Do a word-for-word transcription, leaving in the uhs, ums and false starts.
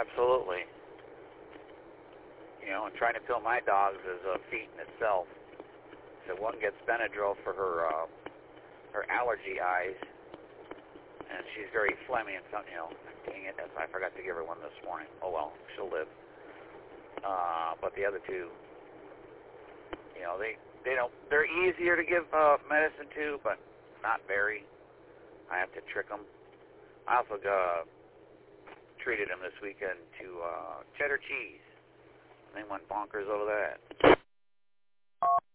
absolutely. You know, and trying to fill my dogs is a feat in itself. So one gets Benadryl for her uh, her allergy eyes, and she's very phlegmy and something, you know, dang it, that's, I forgot to give her one this morning. Oh well, she'll live. Uh, but the other two, you know, they, they don't, they're easier to give uh, medicine to, but not very. I have to trick them. I also uh, treated them this weekend to uh, cheddar cheese. They went bonkers over that.